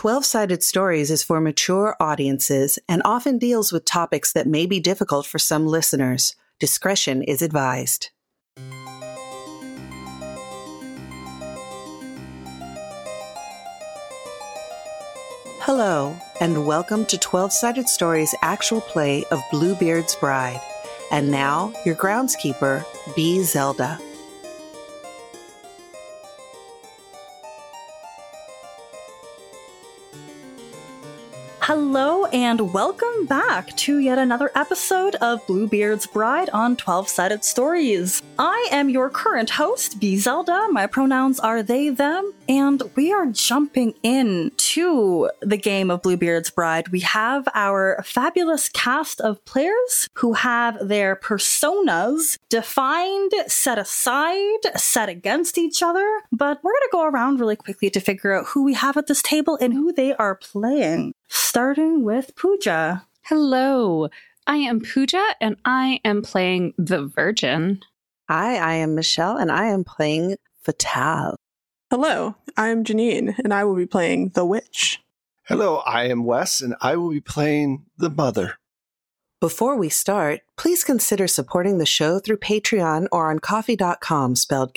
12-Sided Stories is for mature audiences and often deals with topics that may be difficult for some listeners. Discretion is advised. Hello, and welcome to 12-Sided Stories' actual play of Bluebeard's Bride. And now, your groundskeeper, B. Zelda. Hello and welcome back to yet another episode of Bluebeard's Bride on 12-Sided Stories. I am your current host, B. Zelda. My pronouns are they, them, and we are jumping into the game of Bluebeard's Bride. We have our fabulous cast of players who have their personas defined, set aside, set against each other, but we're going to go around really quickly to figure out who we have at this table and who they are playing. Starting with Pooja. Hello, I am Pooja, and I am playing the Virgin. Hi, I am Michelle, and I am playing Fatale. Hello, I am Janine, and I will be playing the Witch. Hello, I am Wes, and I will be playing the Mother. Before we start, please consider supporting the show through Patreon or on Ko-fi, spelled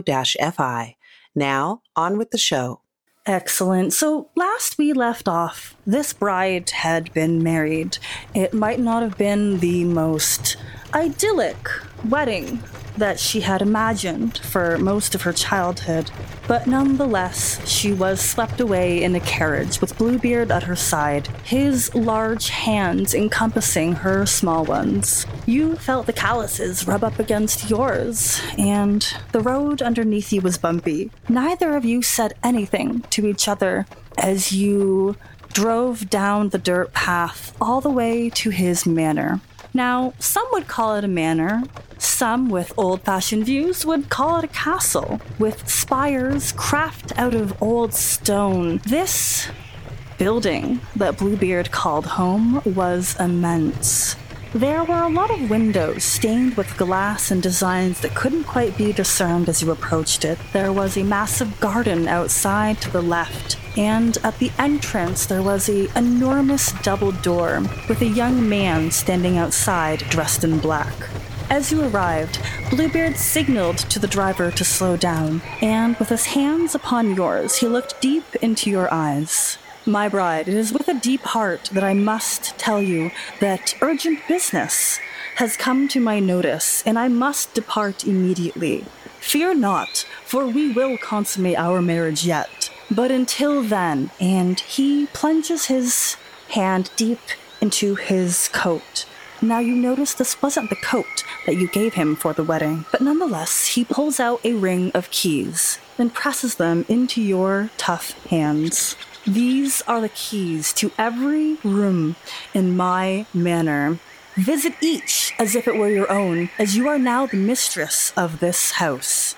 Ko-fi. Now, on with the show. Excellent. So last we left off, this bride had been married. It might not have been the most idyllic wedding that she had imagined for most of her childhood, but nonetheless, she was swept away in a carriage with Bluebeard at her side, his large hands encompassing her small ones. You felt the calluses rub up against yours, and the road underneath you was bumpy. Neither of you said anything to each other as you drove down the dirt path all the way to his manor. Now, some would call it a manor. Some with old-fashioned views would call it a castle, with spires crafted out of old stone. This building that Bluebeard called home was immense. There were a lot of windows stained with glass and designs that couldn't quite be discerned as you approached it. There was a massive garden outside to the left, and at the entrance there was an enormous double door with a young man standing outside dressed in black. As you arrived, Bluebeard signaled to the driver to slow down, and with his hands upon yours, he looked deep into your eyes. My bride, it is with a deep heart that I must tell you that urgent business has come to my notice, and I must depart immediately. Fear not, for we will consummate our marriage yet. But until then, and he plunges his hand deep into his coat. Now you notice this wasn't the coat that you gave him for the wedding, but nonetheless, he pulls out a ring of keys, then presses them into your tough hands. These are the keys to every room in my manor. Visit each as if it were your own, as you are now the mistress of this house.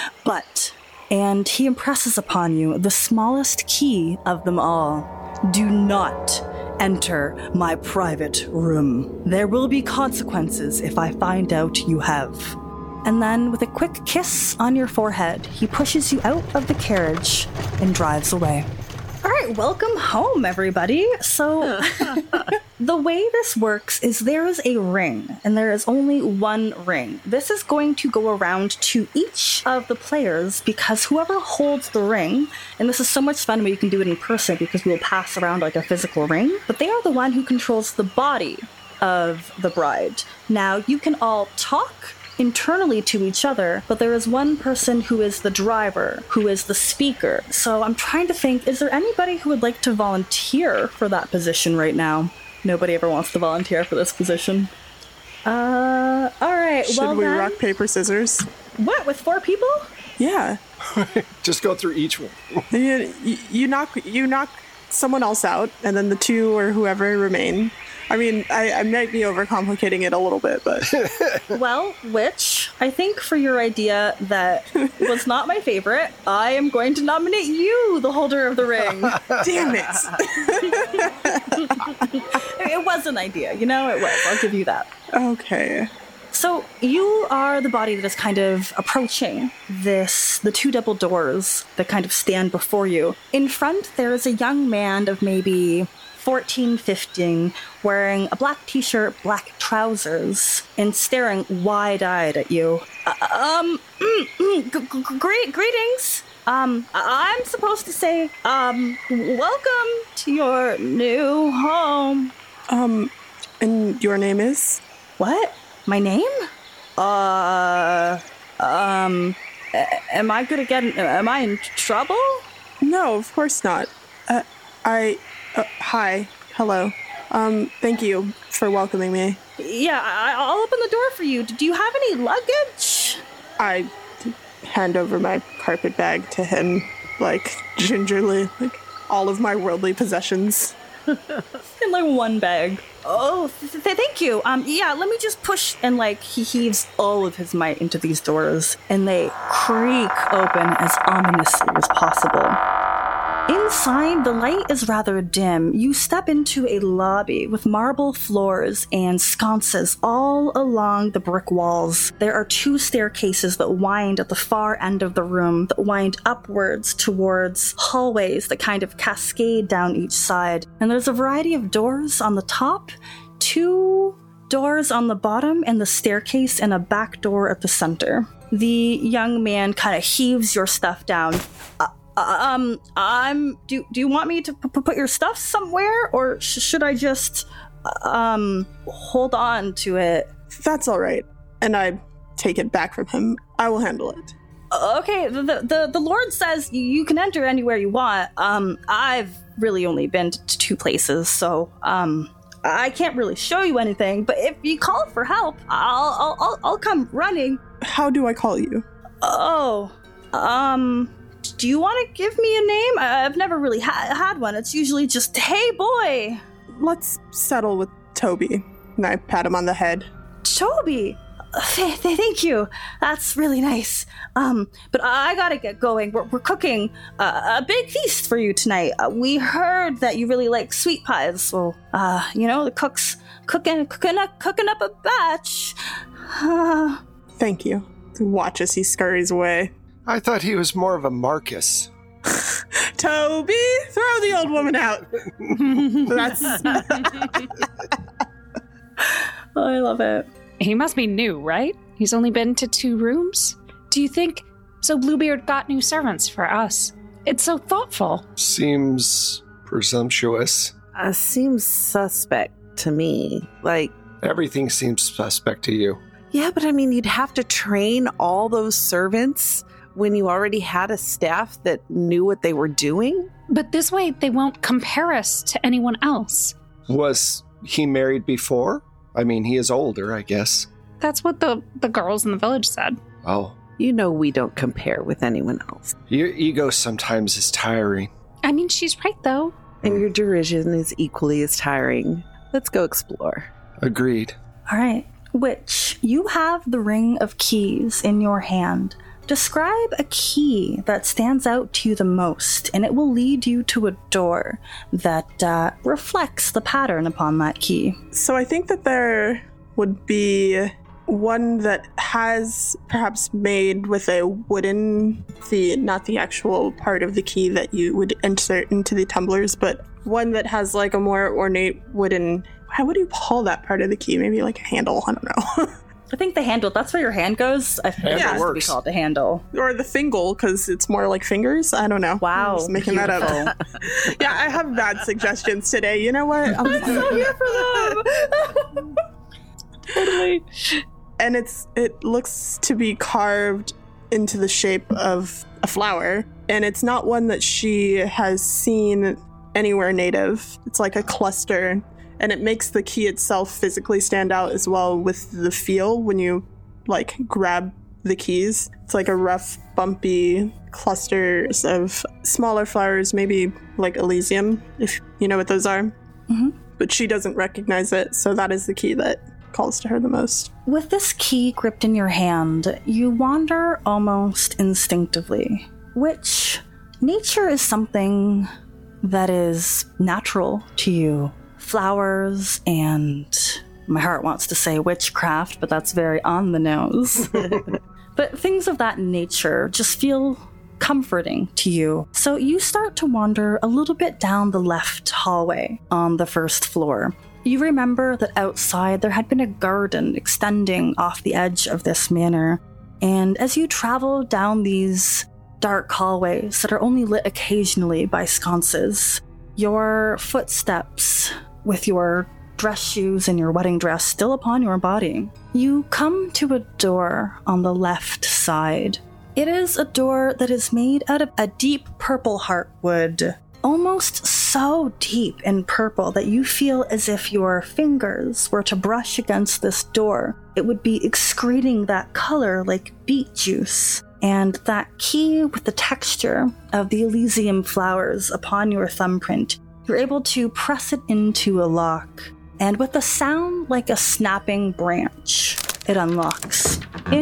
But, and he impresses upon you the smallest key of them all, do not enter my private room. There will be consequences if I find out you have. And then, with a quick kiss on your forehead, he pushes you out of the carriage and drives away. All right, welcome home, everybody. So, the way this works is there is a ring, and there is only one ring. This is going to go around to each of the players because whoever holds the ring, and this is so much fun when you can do it in person because we'll pass around like a physical ring, but they are the one who controls the body of the bride. Now, you can all talk internally to each other, but there is one person who is the driver, who is the speaker. So I'm trying to think, is there anybody who would like to volunteer for that position right now? Nobody ever wants to volunteer for this position. All right. Should we rock, paper, scissors? What, with 4 people? Yeah. Just go through each one. You knock someone else out, and then the 2 or whoever remain. I mean, I might be overcomplicating it a little bit, but... Well, Witch, I think for your idea that was not my favorite, I am going to nominate you, the holder of the ring. Damn it. It was an idea, you know? It was. I'll give you that. Okay. So you are the body that is kind of approaching the two double doors that kind of stand before you. In front, there is a young man of maybe 14, 15, wearing a black t-shirt, black trousers, and staring wide-eyed at you. Greetings. I'm supposed to say, welcome to your new home. And your name is? What? My name? Am I am I in trouble? No, of course not. Hi. Hello. Thank you for welcoming me. Yeah, I'll open the door for you. Do you have any luggage? I hand over my carpet bag to him, like, gingerly, like, all of my worldly possessions. In, like, one bag. Oh, thank you. Yeah, let me just push, and, like, he heaves all of his might into these doors, and they creak open as ominously as possible. Inside, the light is rather dim. You step into a lobby with marble floors and sconces all along the brick walls. There are 2 staircases that wind at the far end of the room, that wind upwards towards hallways that kind of cascade down each side. And there's a variety of doors on the top, 2 doors on the bottom, and the staircase and a back door at the center. The young man kind of heaves your stuff down. Do you want me to put your stuff somewhere, or should I just, hold on to it? That's all right. And I take it back from him. I will handle it. Okay, the Lord says you can enter anywhere you want. I've really only been to 2 places, so, I can't really show you anything, but if you call for help, I'll come running. How do I call you? Do you want to give me a name? I've never really had one. It's usually just, hey, boy. Let's settle with Toby. And I pat him on the head. Toby? Thank you. That's really nice. But I gotta get going. We're cooking a big feast for you tonight. We heard that you really like sweet pies, so, the cook's cooking up a batch. Thank you. Watch as he scurries away. I thought he was more of a Marcus. Toby, throw the old woman out. That's... Oh, I love it. He must be new, right? He's only been to 2 rooms? Do you think... So Bluebeard got new servants for us. It's so thoughtful. Seems presumptuous. Seems suspect to me. Like... Everything seems suspect to you. Yeah, but I mean, you'd have to train all those servants when you already had a staff that knew what they were doing? But this way, they won't compare us to anyone else. Was he married before? I mean, he is older, I guess. That's what the girls in the village said. Oh. You know we don't compare with anyone else. Your ego sometimes is tiring. I mean, she's right, though. And your derision is equally as tiring. Let's go explore. Agreed. All right. Witch, you have the Ring of Keys in your hand. Describe a key that stands out to you the most, and it will lead you to a door that reflects the pattern upon that key. So I think that there would be one that has perhaps made with a wooden, not the actual part of the key that you would insert into the tumblers, but one that has like a more ornate wooden, what do you call that part of the key? Maybe like a handle, I don't know. I think the handle, that's where your hand goes. I think it has to be called the handle. Or the fingle, because it's more like fingers. I don't know. Wow. I'm just making that up. Yeah, I have bad suggestions today. You know what? I'm so here for them. Totally. And it looks to be carved into the shape of a flower. And it's not one that she has seen anywhere native. It's like a cluster. And it makes the key itself physically stand out as well with the feel when you, like, grab the keys. It's like a rough, bumpy clusters of smaller flowers, maybe like Elysium, if you know what those are. Mm-hmm. But she doesn't recognize it, so that is the key that calls to her the most. With this key gripped in your hand, you wander almost instinctively, which nature is something that is natural to you. Flowers and My heart wants to say witchcraft, but that's very on the nose. But things of that nature just feel comforting to you. So you start to wander a little bit down the left hallway on the first floor. You remember that outside there had been a garden extending off the edge of this manor. And as you travel down these dark hallways that are only lit occasionally by sconces, your footsteps with your dress shoes and your wedding dress still upon your body, you come to a door on the left side. It is a door that is made out of a deep purple heartwood, almost so deep in purple that you feel as if your fingers were to brush against this door. It would be excreting that color like beet juice. And that key with the texture of the Elysium flowers upon your thumbprint, you're able to press it into a lock. And with a sound like a snapping branch, it unlocks.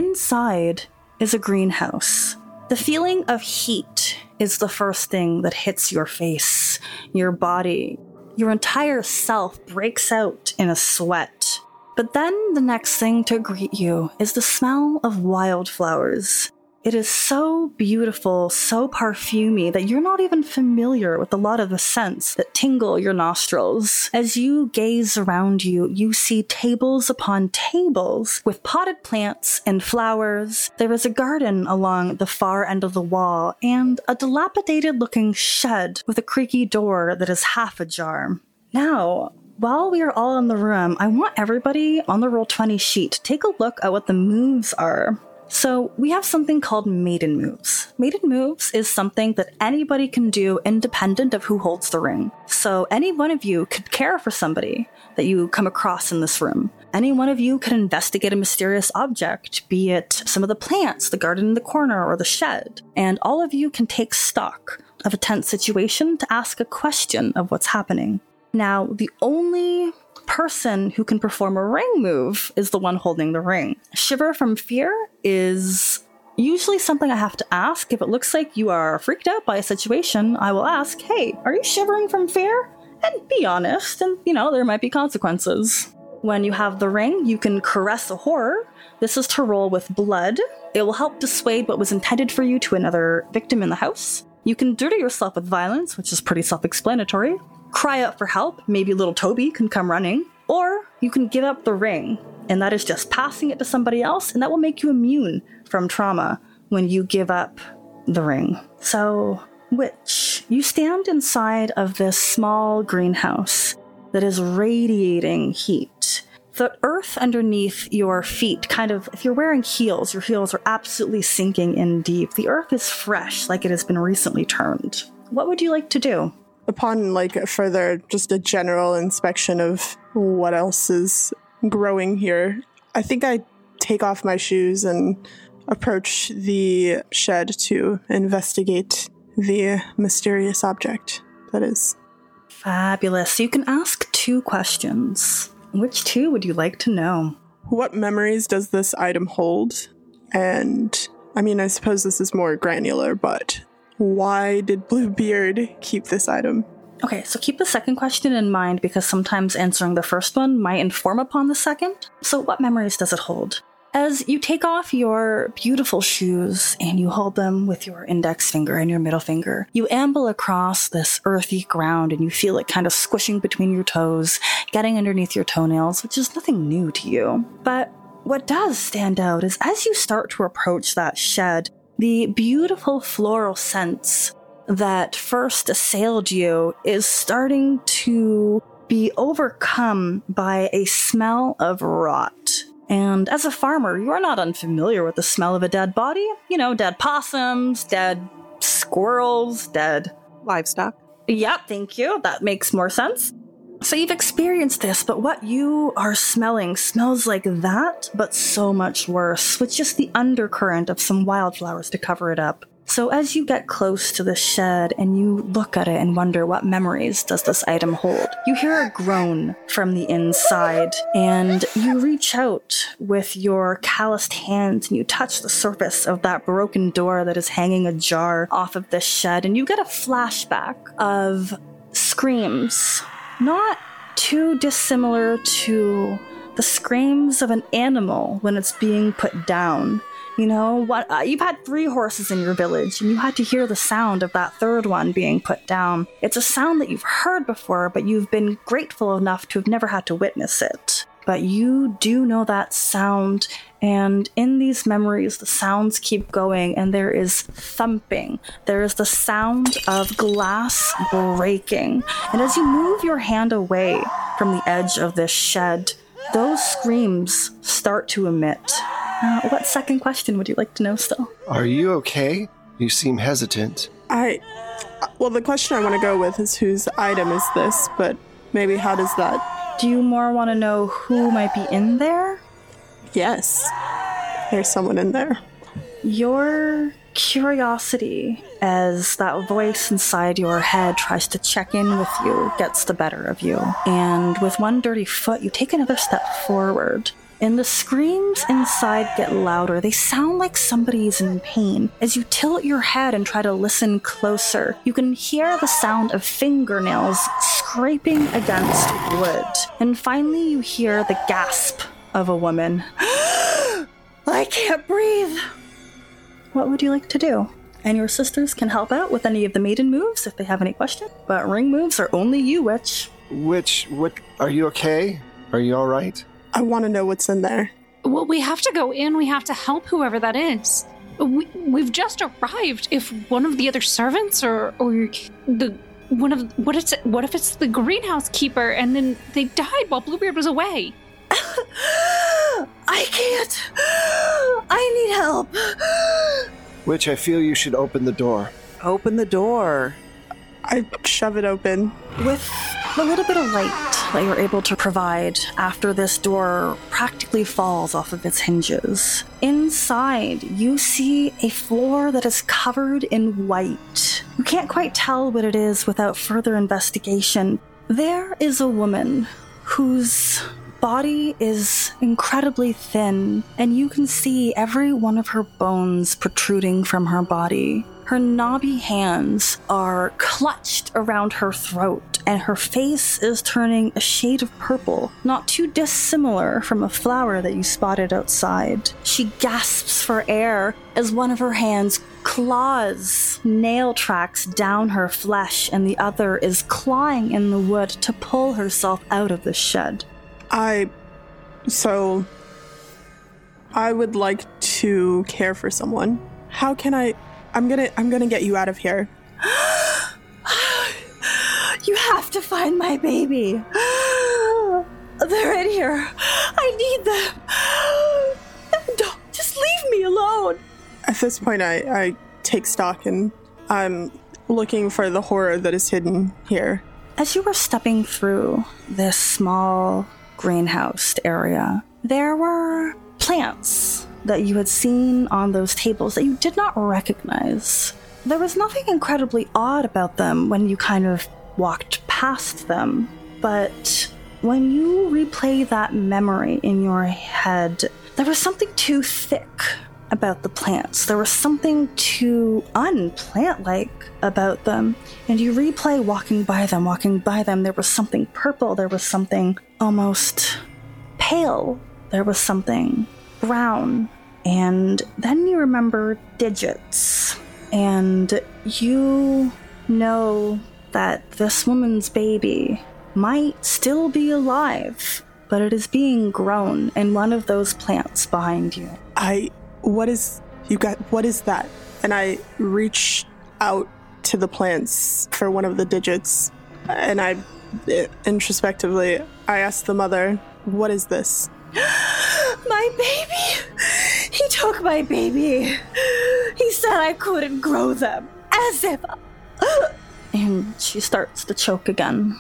Inside is a greenhouse. The feeling of heat is the first thing that hits your face, your body. Your entire self breaks out in a sweat. But then the next thing to greet you is the smell of wildflowers. It is so beautiful, so perfumey that you're not even familiar with a lot of the scents that tingle your nostrils. As you gaze around you, you see tables upon tables with potted plants and flowers. There is a garden along the far end of the wall and a dilapidated-looking shed with a creaky door that is half ajar. Now, while we are all in the room, I want everybody on the Roll20 sheet to take a look at what the moves are. So we have something called Maiden Moves. Maiden Moves is something that anybody can do independent of who holds the ring. So any one of you could care for somebody that you come across in this room. Any one of you could investigate a mysterious object, be it some of the plants, the garden in the corner, or the shed. And all of you can take stock of a tense situation to ask a question of what's happening. Now, the only person who can perform a ring move is the one holding the ring. Shiver from fear is usually something I have to ask. If it looks like you are freaked out by a situation, I will ask, hey, are you shivering from fear? And be honest, and there might be consequences. When you have the ring, you can caress a horror. This is to roll with blood. It will help dissuade what was intended for you to another victim in the house. You can dirty yourself with violence, which is pretty self-explanatory. Cry out for help, maybe little Toby can come running, or you can give up the ring, and that is just passing it to somebody else, and that will make you immune from trauma when you give up the ring. So, witch, you stand inside of this small greenhouse that is radiating heat. The earth underneath your feet, if you're wearing heels, your heels are absolutely sinking in deep. The earth is fresh, like it has been recently turned. What would you like to do? Upon just a general inspection of what else is growing here, I think I take off my shoes and approach the shed to investigate the mysterious object that is. Fabulous. So you can ask 2 questions. Which 2 would you like to know? What memories does this item hold? And, I suppose this is more granular, but why did Bluebeard keep this item? Okay, so keep the second question in mind because sometimes answering the first one might inform upon the second. So what memories does it hold? As you take off your beautiful shoes and you hold them with your index finger and your middle finger, you amble across this earthy ground and you feel it kind of squishing between your toes, getting underneath your toenails, which is nothing new to you. But what does stand out is as you start to approach that shed, the beautiful floral scents that first assailed you is starting to be overcome by a smell of rot. And as a farmer, you are not unfamiliar with the smell of a dead body. Dead possums, dead squirrels, dead livestock. Yeah, thank you. That makes more sense. So you've experienced this, but what you are smelling smells like that, but so much worse, with just the undercurrent of some wildflowers to cover it up. So as you get close to the shed and you look at it and wonder what memories does this item hold, you hear a groan from the inside and you reach out with your calloused hands and you touch the surface of that broken door that is hanging ajar off of this shed, and you get a flashback of screams, not too dissimilar to the screams of an animal when it's being put down. You know, you've had 3 horses in your village, and you had to hear the sound of that 3rd one being put down. It's a sound that you've heard before, but you've been grateful enough to have never had to witness it. But you do know that sound, and in these memories, the sounds keep going, and there is thumping. There is the sound of glass breaking. And as you move your hand away from the edge of this shed, those screams start to emit. What second question would you like to know still? Are you okay? You seem hesitant. Well, the question I want to go with is whose item is this, but maybe how does that... Do you more want to know who might be in there? Yes. There's someone in there. Your curiosity, as that voice inside your head tries to check in with you, gets the better of you. And with one dirty foot, you take another step forward. And the screams inside get louder. They sound like somebody's in pain. As you tilt your head and try to listen closer, you can hear the sound of fingernails scraping against wood. And finally you hear the gasp of a woman. I can't breathe. What would you like to do? And your sisters can help out with any of the maiden moves if they have any questions. But ring moves are only you, Witch. What, are you okay? Are you all right? I want to know what's in there. Well, we have to go in. We have to help whoever that is. We've just arrived. If one of the other servants or the one of what if it's the greenhouse keeper and then they died while Bluebeard was away? I can't. I need help. Witch, I feel you should open the door. Open the door. I shove it open. With the little bit of light that you're able to provide after this door practically falls off of its hinges, inside you see a floor that is covered in white. You can't quite tell what it is without further investigation. There is a woman whose body is incredibly thin, and you can see every one of her bones protruding from her body. Her knobby hands are clutched around her throat, and her face is turning a shade of purple, not too dissimilar from a flower that you spotted outside. She gasps for air as one of her hands claws nail tracks down her flesh, and the other is clawing in the wood to pull herself out of the shed. I would like to care for someone. How can I'm gonna get you out of here. You have to find my baby. They're in here. I need them. Don't, just leave me alone. At this point, I take stock and I'm looking for the horror that is hidden here. As you were stepping through this small greenhouse area, there were plants that you had seen on those tables that you did not recognize. There was nothing incredibly odd about them when you kind of walked past them, but when you replay that memory in your head, there was something too thick about the plants. There was something too unplant-like about them. And you replay walking by them, there was something purple, there was something almost pale, there was something brown, and then you remember digits, and you know that this woman's baby might still be alive, but it is being grown in one of those plants behind you. What is that? And I reach out to the plants for one of the digits, and I introspectively ask the mother, what is this? My baby! He took my baby! He said I couldn't grow them! As if... And she starts to choke again.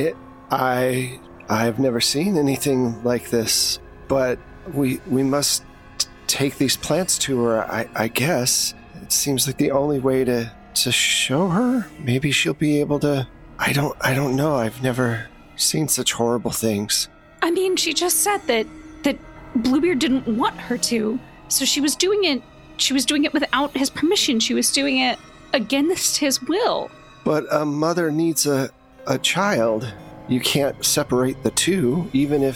I've never seen anything like this, but we must take these plants to her, I guess. It seems like the only way to show her. Maybe she'll be able to... I don't know. I've never seen such horrible things. I mean, she just said that Bluebeard didn't want her to, so she was doing it without his permission. She was doing it against his will. But a mother needs a child. You can't separate the two, even if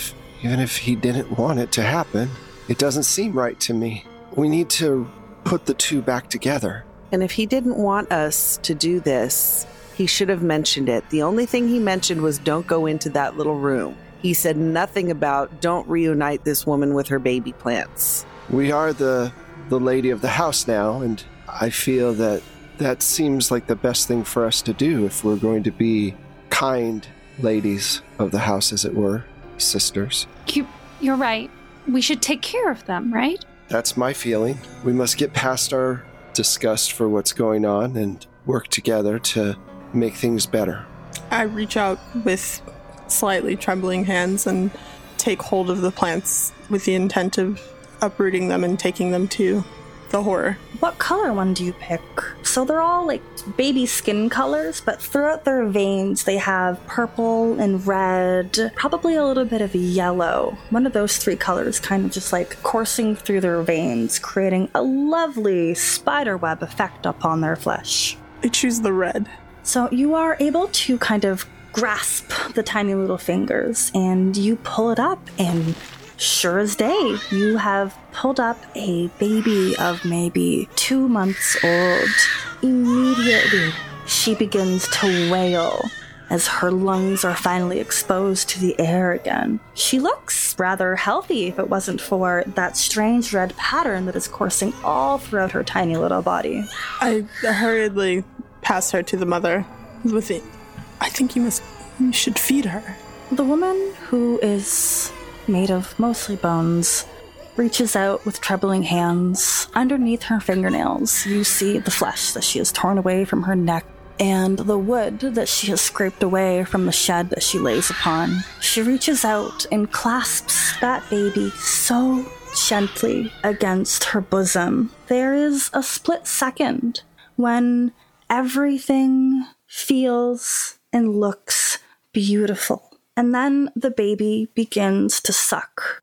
Even if he didn't want it to happen, it doesn't seem right to me. We need to put the two back together. And if he didn't want us to do this, he should have mentioned it. The only thing he mentioned was don't go into that little room. He said nothing about don't reunite this woman with her baby plants. We are the lady of the house now, and I feel that seems like the best thing for us to do if we're going to be kind ladies of the house, as it were, sisters. You're right. We should take care of them, right? That's my feeling. We must get past our disgust for what's going on and work together to make things better. I reach out with slightly trembling hands and take hold of the plants with the intent of uprooting them and taking them to the horror. What color one do you pick? So they're all like baby skin colors, but throughout their veins they have purple and red, probably a little bit of yellow. One of those three colors kind of just like coursing through their veins, creating a lovely spiderweb effect upon their flesh. I choose the red. So you are able to kind of grasp the tiny little fingers and you pull it up, and sure as day, you have pulled up a baby of maybe 2 months old. Immediately, she begins to wail as her lungs are finally exposed to the air again. She looks rather healthy if it wasn't for that strange red pattern that is coursing all throughout her tiny little body. I hurriedly pass her to the mother with it. I think you should feed her. The woman, who is made of mostly bones, reaches out with trembling hands. Underneath her fingernails, you see the flesh that she has torn away from her neck and the wood that she has scraped away from the shed that she lays upon. She reaches out and clasps that baby so gently against her bosom. There is a split second when everything feels and looks beautiful. And then the baby begins to suck.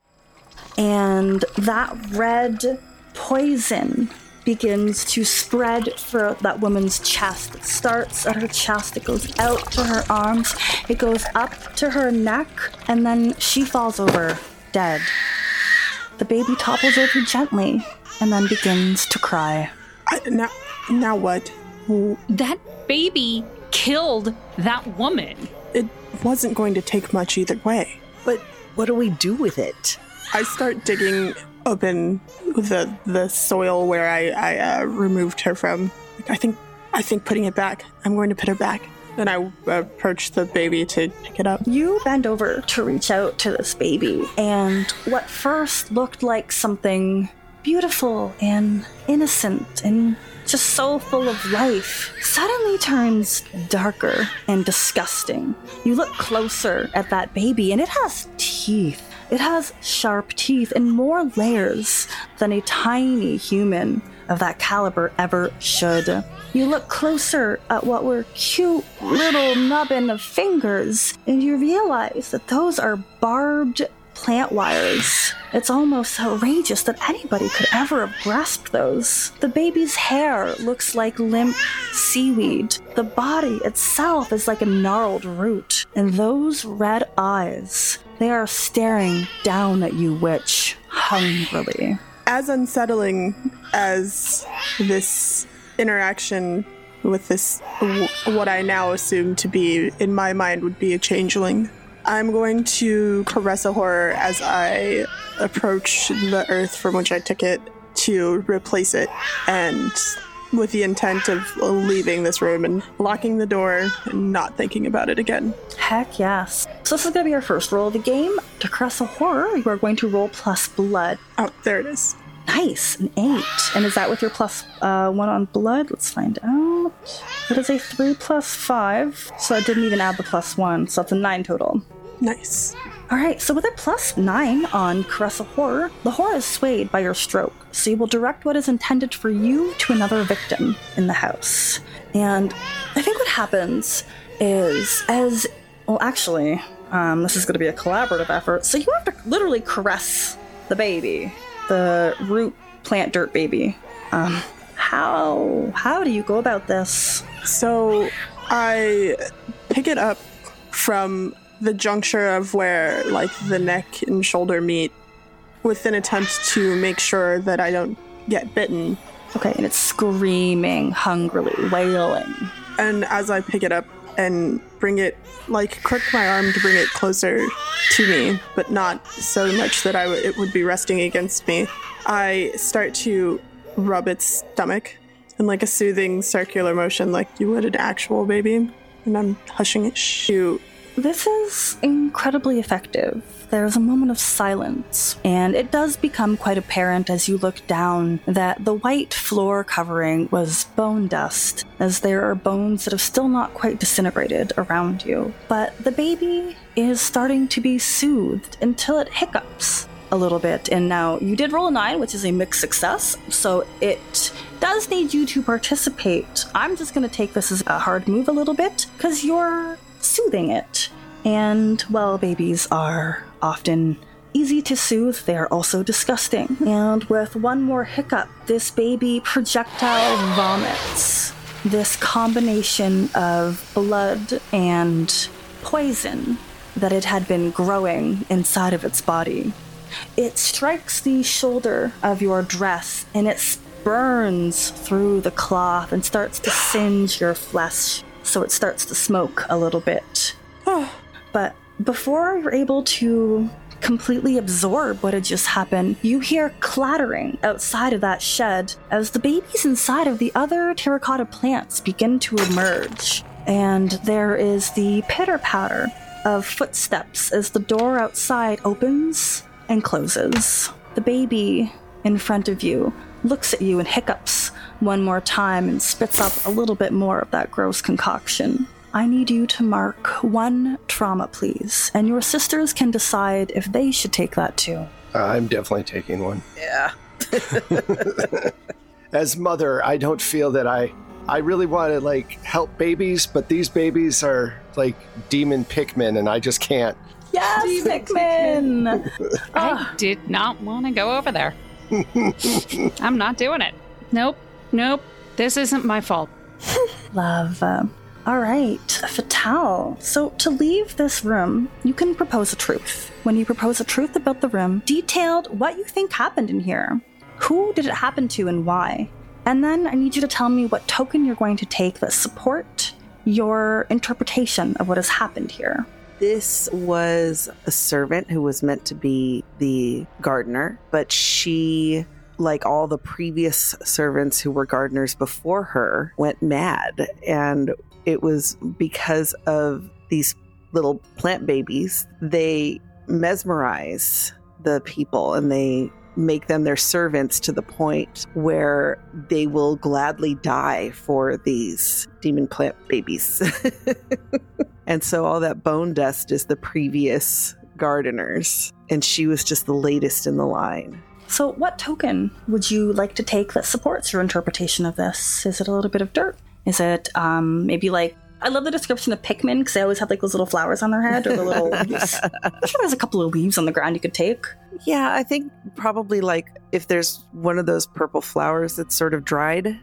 And that red poison begins to spread throughout that woman's chest. It starts at her chest, it goes out to her arms, it goes up to her neck, and then she falls over, dead. The baby topples over gently, and then begins to cry. Now what? That baby killed that woman. It wasn't going to take much either way. But what do we do with it? I start digging open the soil where I removed her from. I think putting it back. I'm going to put her back. Then I approach the baby to pick it up. You bend over to reach out to this baby, and what first looked like something beautiful and innocent and just so full of life suddenly turns darker and disgusting. You look closer at that baby, and it has teeth. It has sharp teeth and more layers than a tiny human of that caliber ever should. You look closer at what were cute little nubbin of fingers, and you realize that those are barbed plant wires. It's almost outrageous that anybody could ever have grasped those. The baby's hair looks like limp seaweed. The body itself is like a gnarled root. And those red eyes, they are staring down at you, witch, hungrily. As unsettling as this interaction with this, what I now assume to be, in my mind, would be a changeling, I'm going to caress a horror as I approach the earth from which I took it to replace it, and with the intent of leaving this room and locking the door and not thinking about it again. Heck yes. So this is going to be our first roll of the game. To caress a horror, you are going to roll plus blood. Oh, there it is. Nice, an 8. And is that with your plus 1 on blood? Let's find out. That is a 3 plus 5, so I didn't even add the plus 1, so that's a 9 total. Nice. Alright, so with a plus 9 on Caress a Horror, the horror is swayed by your stroke, so you will direct what is intended for you to another victim in the house. And I think what happens is, this is going to be a collaborative effort, so you have to literally caress the baby, the root plant dirt baby. How do you go about this? So I pick it up from the juncture of where like the neck and shoulder meet with an attempt to make sure that I don't get bitten. Okay, and it's screaming, hungrily, wailing. And as I pick it up and bring it, like crook my arm to bring it closer to me, but not so much that it would be resting against me, I start to rub its stomach in like a soothing circular motion like you would an actual baby. And I'm hushing it. Shoot. This is incredibly effective. There's a moment of silence, and it does become quite apparent as you look down that the white floor covering was bone dust, as there are bones that have still not quite disintegrated around you. But the baby is starting to be soothed until it hiccups a little bit. And now you did roll a 9, which is a mixed success, so it does need you to participate. I'm just going to take this as a hard move a little bit, because you're soothing it. And, well, babies are often easy to soothe. They're also disgusting. And with one more hiccup, this baby projectile vomits this combination of blood and poison that it had been growing inside of its body. It strikes the shoulder of your dress, and it burns through the cloth and starts to singe your flesh, so it starts to smoke a little bit. But before you're able to completely absorb what had just happened, you hear clattering outside of that shed as the babies inside of the other terracotta plants begin to emerge. And there is the pitter-patter of footsteps as the door outside opens and closes. The baby in front of you looks at you and hiccups one more time and spits up a little bit more of that gross concoction. I need you to mark 1 trauma, please, and your sisters can decide if they should take that too. I'm definitely taking one. Yeah. As mother, I don't feel that I really want to like help babies, but these babies are like demon Pikmin and I just can't. Yes, Pikmin! I did not want to go over there. I'm not doing it. Nope. This isn't my fault. Love. All right, Fatale. So to leave this room, you can propose a truth. When you propose a truth about the room, detailed what you think happened in here. Who did it happen to and why? And then I need you to tell me what token you're going to take that support your interpretation of what has happened here. This was a servant who was meant to be the gardener, but she, like all the previous servants who were gardeners before her, went mad. And it was because of these little plant babies. They mesmerize the people and they make them their servants to the point where they will gladly die for these demon plant babies. And so all that bone dust is the previous gardeners, and she was just the latest in the line. So what token would you like to take that supports your interpretation of this? Is it a little bit of dirt? Is it maybe like, I love the description of Pikmin because they always have like those little flowers on their head or the little leaves. I'm sure there's a couple of leaves on the ground you could take. Yeah, I think probably like if there's one of those purple flowers that's sort of dried,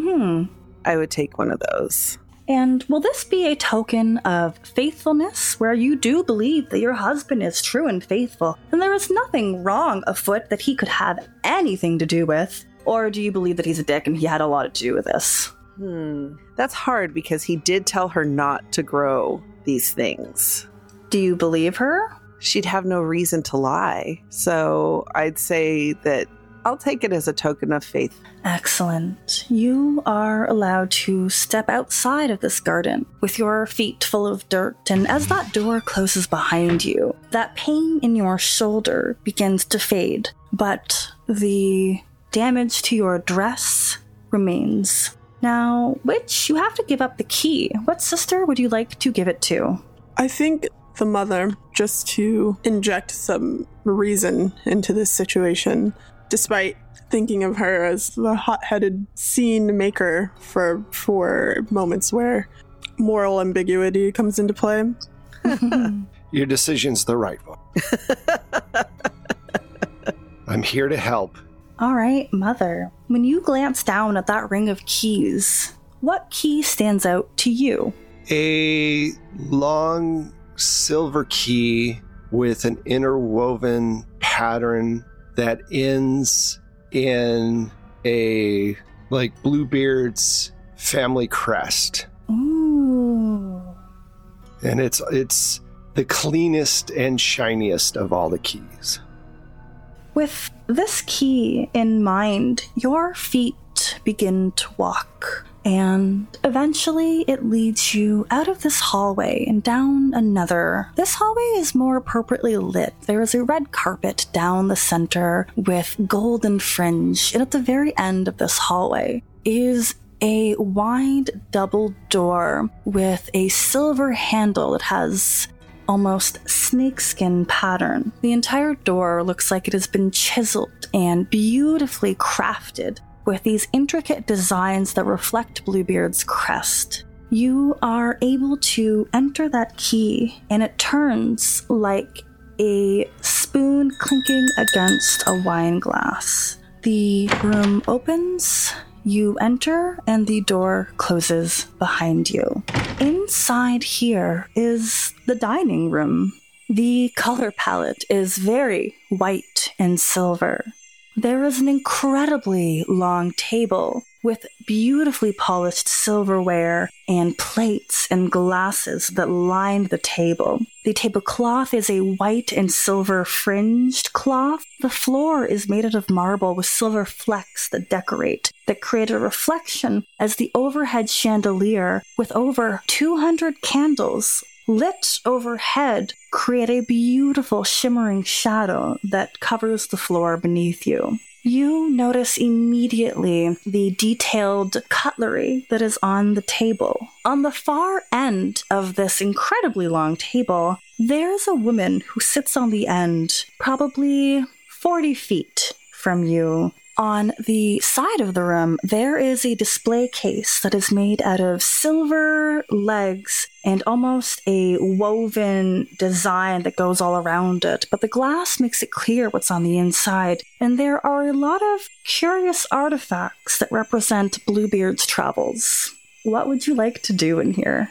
I would take one of those. And will this be a token of faithfulness, where you do believe that your husband is true and faithful, and there is nothing wrong afoot that he could have anything to do with? Or do you believe that he's a dick and he had a lot to do with this? That's hard because he did tell her not to grow these things. Do you believe her? She'd have no reason to lie. So I'd say that I'll take it as a token of faith. Excellent. You are allowed to step outside of this garden with your feet full of dirt, and as that door closes behind you, that pain in your shoulder begins to fade, but the damage to your dress remains. Now, Witch, you have to give up the key. What sister would you like to give it to? I think the mother, just to inject some reason into this situation, despite thinking of her as the hot-headed scene maker for moments where moral ambiguity comes into play. Your decision's the right one. I'm here to help. All right, Mother. When you glance down at that ring of keys, what key stands out to you? A long silver key with an interwoven pattern that ends in a, like, Bluebeard's family crest. Ooh. And it's the cleanest and shiniest of all the keys. With this key in mind, your feet begin to walk, and eventually it leads you out of this hallway and down another. This hallway is more appropriately lit. There is a red carpet down the center with golden fringe, and at the very end of this hallway is a wide double door with a silver handle that has almost snakeskin pattern. The entire door looks like it has been chiseled and beautifully crafted with these intricate designs that reflect Bluebeard's crest. You are able to enter that key, and it turns like a spoon clinking against a wine glass. The room opens, you enter, and the door closes behind you. Inside here is the dining room. The color palette is very white and silver. There is an incredibly long table with beautifully polished silverware and plates and glasses that line the table. The tablecloth is a white and silver fringed cloth. The floor is made out of marble with silver flecks that create a reflection as the overhead chandelier with over 200 candles lit overhead create a beautiful shimmering shadow that covers the floor beneath you. You notice immediately the detailed cutlery that is on the table. On the far end of this incredibly long table, there's a woman who sits on the end, probably 40 feet from you. On the side of the room, there is a display case that is made out of silver legs and almost a woven design that goes all around it. But the glass makes it clear what's on the inside. And there are a lot of curious artifacts that represent Bluebeard's travels. What would you like to do in here?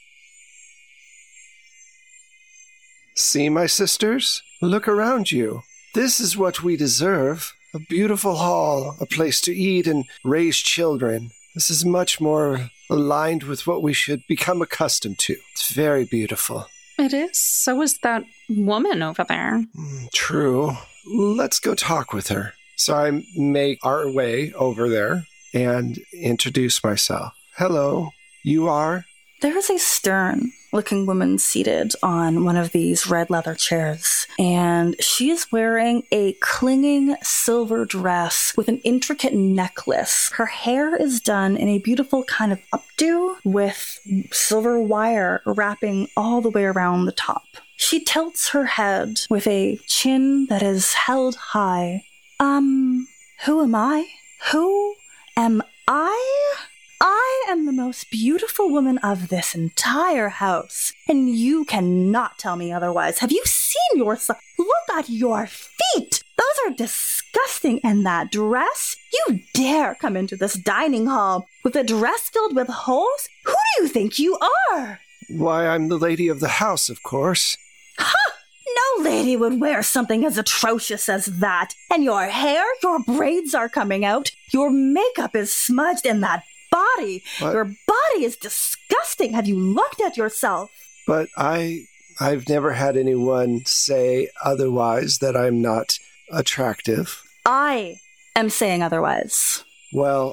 See, my sisters? Look around you. This is what we deserve. A beautiful hall, a place to eat and raise children. This is much more aligned with what we should become accustomed to. It's very beautiful. It is. So is that woman over there. True. Let's go talk with her. So I make our way over there and introduce myself. Hello, you are? There is a stern-looking woman seated on one of these red leather chairs, and she is wearing a clinging silver dress with an intricate necklace. Her hair is done in a beautiful kind of updo with silver wire wrapping all the way around the top. She tilts her head with a chin that is held high. Who am I? Who am I? I am the most beautiful woman of this entire house, and you cannot tell me otherwise. Have you seen yourself? Look at your feet! Those are disgusting, and that dress? You dare come into this dining hall with a dress filled with holes? Who do you think you are? Why, I'm the lady of the house, of course. Ha! No lady would wear something as atrocious as that. And your hair, your braids are coming out, your makeup is smudged, and that body. What? Your body is disgusting. Have you looked at yourself? But I've never had anyone say otherwise, that I'm not attractive. I am saying otherwise. Well,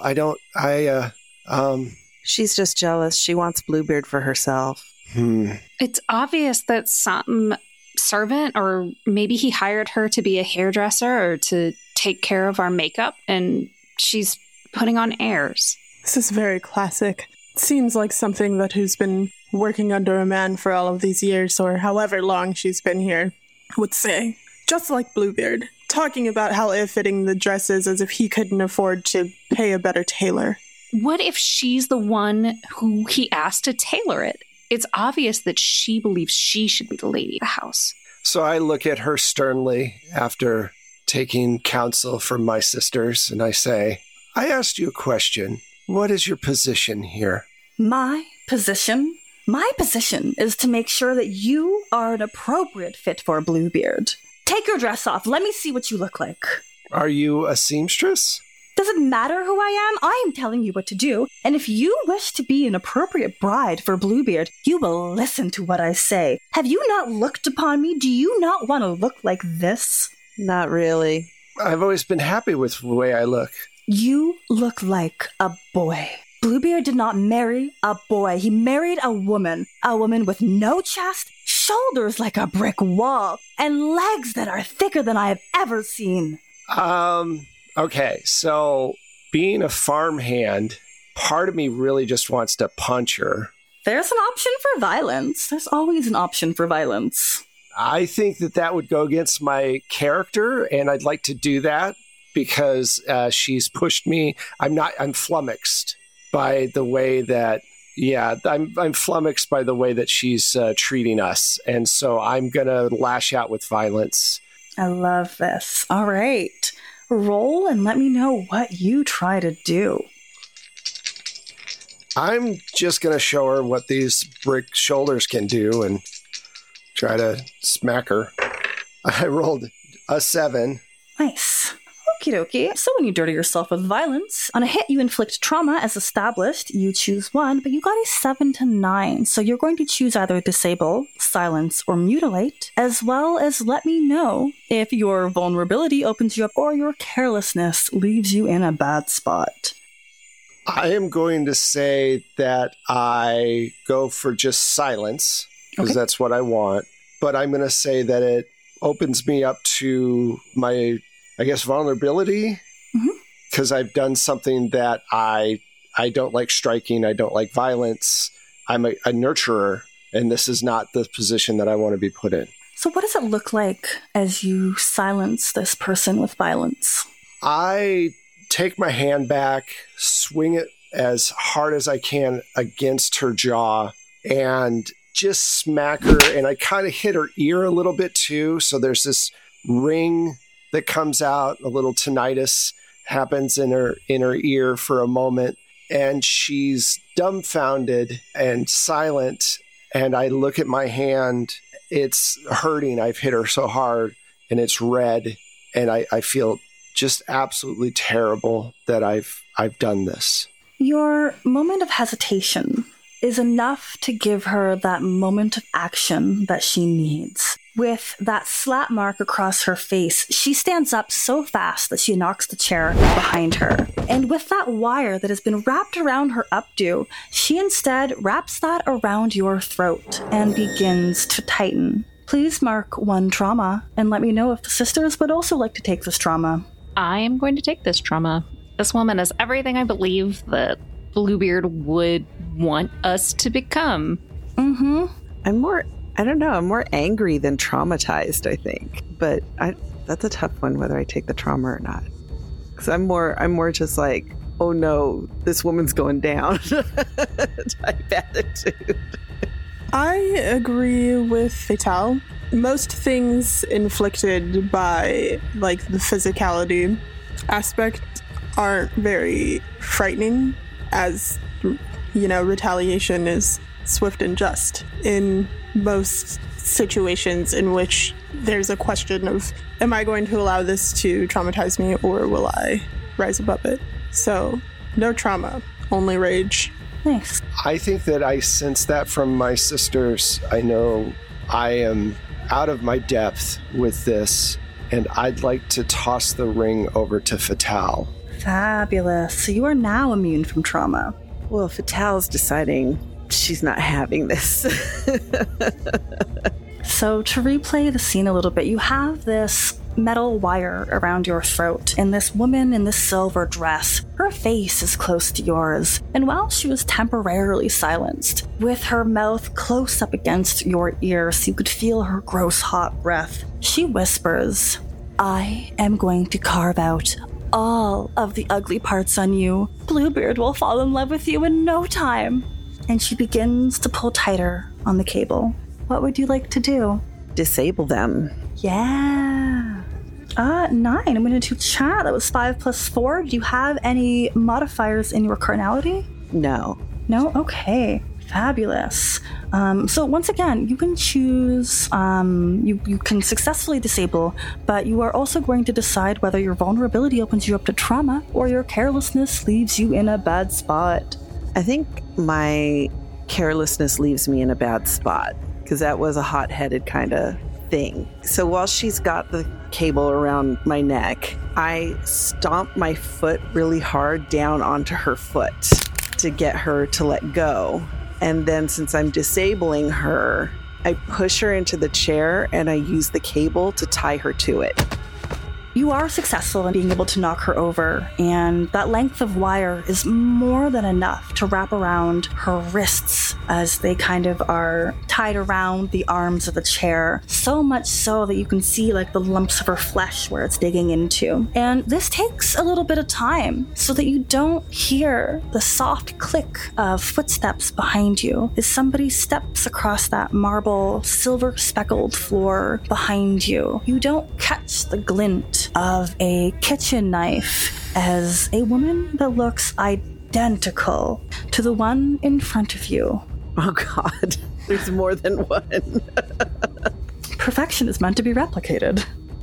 She's just jealous. She wants Bluebeard for herself. It's obvious that some servant, or maybe he hired her to be a hairdresser or to take care of our makeup, and she's putting on airs. This is very classic. It seems like something that who's been working under a man for all of these years, or however long she's been here, would say. Just like Bluebeard, talking about how ill-fitting the dress is as if he couldn't afford to pay a better tailor. What if she's the one who he asked to tailor it? It's obvious that she believes she should be the lady of the house. So I look at her sternly after taking counsel from my sisters, and I say, I asked you a question. What is your position here? My position My position is to make sure that you are an appropriate fit for Bluebeard. Take your dress off. Let me see what you look like. Are you a seamstress? Does it matter who I am? I am telling you what to do. And if you wish to be an appropriate bride for Bluebeard, you will listen to what I say. Have you not looked upon me? Do you not want to look like this? Not really. I've always been happy with the way I look. You look like a boy. Bluebeard did not marry a boy. He married a woman with no chest, shoulders like a brick wall, and legs that are thicker than I have ever seen. Okay, so being a farmhand, part of me really just wants to punch her. There's an option for violence. There's always an option for violence. I think that would go against my character, and I'd like to do that because she's pushed me. I'm flummoxed by the way that, I'm flummoxed by the way that she's treating us. And so I'm going to lash out with violence. I love this. All right. Roll and let me know what you try to do. I'm just going to show her what these brick shoulders can do and try to smack her. I rolled a 7. Nice. Okie dokie. So when you dirty yourself with violence, on a hit you inflict trauma as established. You choose one, but you got a 7 to 9. So you're going to choose either disable, silence, or mutilate, as well as let me know if your vulnerability opens you up or your carelessness leaves you in a bad spot. I am going to say that I go for just silence, because that's what I want. But I'm going to say that it opens me up to my, I guess, vulnerability, because I've done something that I don't like striking. I don't like violence. I'm a nurturer, and this is not the position that I want to be put in. So what does it look like as you silence this person with violence? I take my hand back, swing it as hard as I can against her jaw, and just smack her. And I kind of hit her ear a little bit too. So there's this ring that comes out, a little tinnitus happens in her ear for a moment. And she's dumbfounded and silent. And I look at my hand, it's hurting. I've hit her so hard and it's red. And I feel just absolutely terrible that I've done this. Your moment of hesitation is enough to give her that moment of action that she needs. With that slap mark across her face, she stands up so fast that she knocks the chair behind her. And with that wire that has been wrapped around her updo, she instead wraps that around your throat and begins to tighten. Please mark 1 trauma and let me know if the sisters would also like to take this trauma. I am going to take this trauma. This woman is everything I believe that Bluebeard would want us to become. I'm more angry than traumatized, I think. But that's a tough one, whether I take the trauma or not. Because I'm more just like, oh no, this woman's going down type attitude. I agree with Fatale. Most things inflicted by like the physicality aspect aren't very frightening, as retaliation is swift and just in most situations in which there's a question of, am I going to allow this to traumatize me or will I rise above it? So no trauma, only rage. Nice. I think that I sense that from my sisters. I know I am out of my depth with this, and I'd like to toss the ring over to Fatale. Fabulous. So you are now immune from trauma. Well, Fatale's deciding she's not having this. So to replay the scene a little bit, you have this metal wire around your throat, and this woman in this silver dress, her face is close to yours, and while she was temporarily silenced, with her mouth close up against your ear so you could feel her gross hot breath, she whispers, "I am going to carve out all of the ugly parts on you. Bluebeard will fall in love with you in no time." And she begins to pull tighter on the cable. What would you like to do? Disable them. Yeah. 9. I'm going to chat. That was 5 plus 4. Do you have any modifiers in your carnality? No. No? Okay. Fabulous. So once again, you can choose, you can successfully disable, but you are also going to decide whether your vulnerability opens you up to trauma or your carelessness leaves you in a bad spot. I think my carelessness leaves me in a bad spot because that was a hot-headed kind of thing. So while she's got the cable around my neck, I stomp my foot really hard down onto her foot to get her to let go. And then since I'm disabling her, I push her into the chair and I use the cable to tie her to it. You are successful in being able to knock her over, and that length of wire is more than enough to wrap around her wrists as they kind of are tied around the arms of the chair, so much so that you can see like the lumps of her flesh where it's digging into. And this takes a little bit of time so that you don't hear the soft click of footsteps behind you as somebody steps across that marble, silver speckled floor behind you. You don't catch the glint of a kitchen knife as a woman that looks identical to the one in front of you. Oh God, there's more than one. Perfection is meant to be replicated.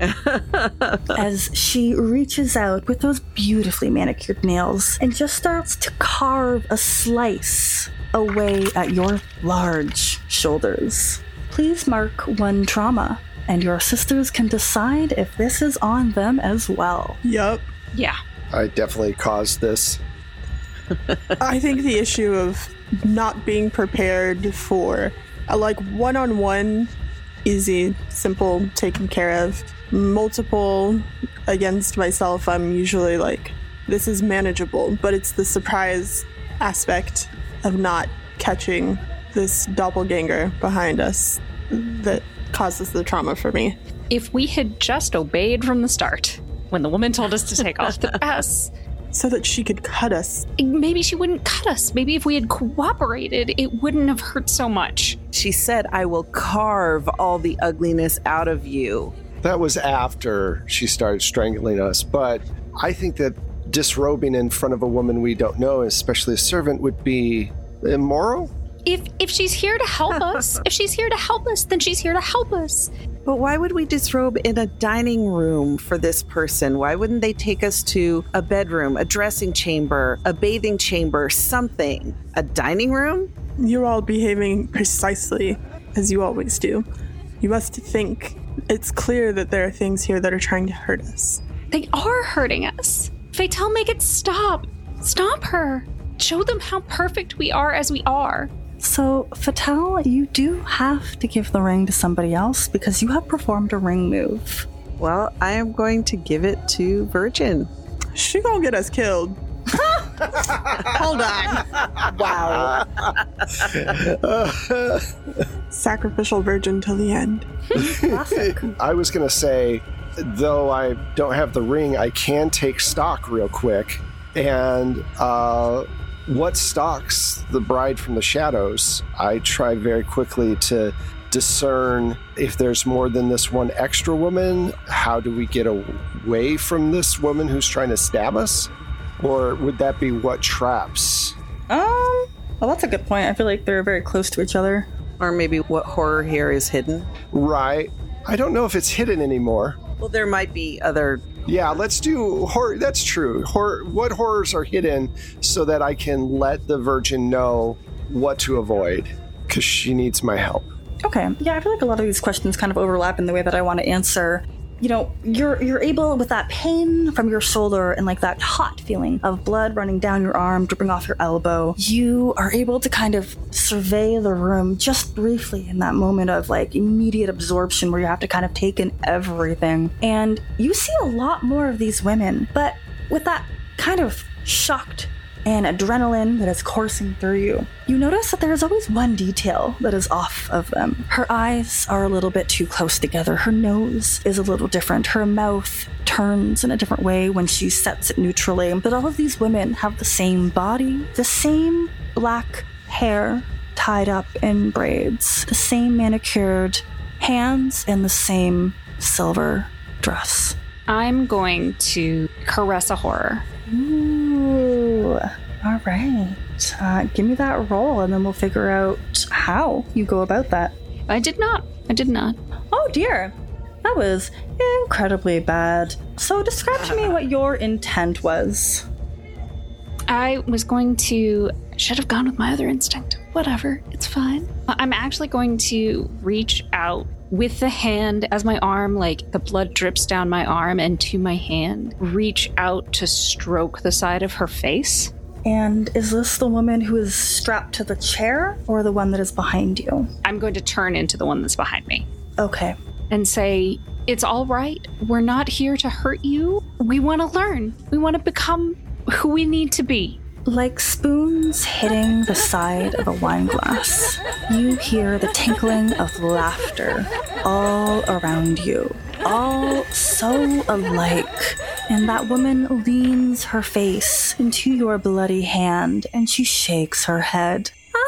As she reaches out with those beautifully manicured nails and just starts to carve a slice away at your large shoulders. Please mark 1 trauma, and your sisters can decide if this is on them as well. Yup. Yeah. I definitely caused this. I think the issue of not being prepared for like one-on-one, easy, simple, taken care of. Multiple against myself, I'm usually like, this is manageable, but it's the surprise aspect of not catching this doppelganger behind us that causes the trauma for me. If we had just obeyed from the start, when the woman told us to take off the dress, so that she could cut us. maybe she wouldn't cut us. Maybe if we had cooperated, it wouldn't have hurt so much. She said, I will carve all the ugliness out of you. That was after she started strangling us, but I think that disrobing in front of a woman we don't know, especially a servant, would be immoral. If she's here to help us, then she's here to help us. But why would we disrobe in a dining room for this person? Why wouldn't they take us to a bedroom, a dressing chamber, a bathing chamber, something? A dining room? You're all behaving precisely as you always do. You must think it's clear that there are things here that are trying to hurt us. They are hurting us. Fatal, make it stop. Stop her. Show them how perfect we are as we are. So, Fatal, you do have to give the ring to somebody else because you have performed a ring move. Well, I am going to give it to Virgin. She gonna get us killed. Hold on. Wow. Sacrificial virgin till the end. Classic. I was going to say, though I don't have the ring, I can take stock real quick. And what stalks the bride from the shadows? I try very quickly to discern if there's more than this one extra woman. How do we get away from this woman who's trying to stab us? Or would that be what traps? Well, that's a good point. I feel like they're very close to each other. Or maybe what horror here is hidden. Right. I don't know if it's hidden anymore. Well, there might be other... Yeah, let's do horror. That's true. What horrors are hidden so that I can let the Virgin know what to avoid? Because she needs my help. Okay. Yeah, I feel like a lot of these questions kind of overlap in the way that I want to answer. You know, you're able, with that pain from your shoulder and like that hot feeling of blood running down your arm, dripping off your elbow, you are able to kind of survey the room just briefly in that moment of like immediate absorption where you have to kind of take in everything. And you see a lot more of these women, but with that kind of shocked and adrenaline that is coursing through you, you notice that there is always one detail that is off of them. Her eyes are a little bit too close together. Her nose is a little different. Her mouth turns in a different way when she sets it neutrally. But all of these women have the same body, the same black hair tied up in braids, the same manicured hands, and the same silver dress. I'm going to caress a horror. Ooh, all right. right. Give me that roll, and then we'll figure out how you go about that. I did not. Oh dear. That was incredibly bad. So describe to me what your intent was. I was going to... Should have gone with my other instinct. Whatever, it's fine. I'm actually going to reach out with the hand as my arm, like the blood drips down my arm and to my hand, reach out to stroke the side of her face. And is this the woman who is strapped to the chair or the one that is behind you? I'm going to turn into the one that's behind me. Okay. And say, it's all right. We're not here to hurt you. We want to learn. We want to become who we need to be. Like spoons hitting the side of a wine glass, you hear the tinkling of laughter all around you, all so alike. And that woman leans her face into your bloody hand and she shakes her head.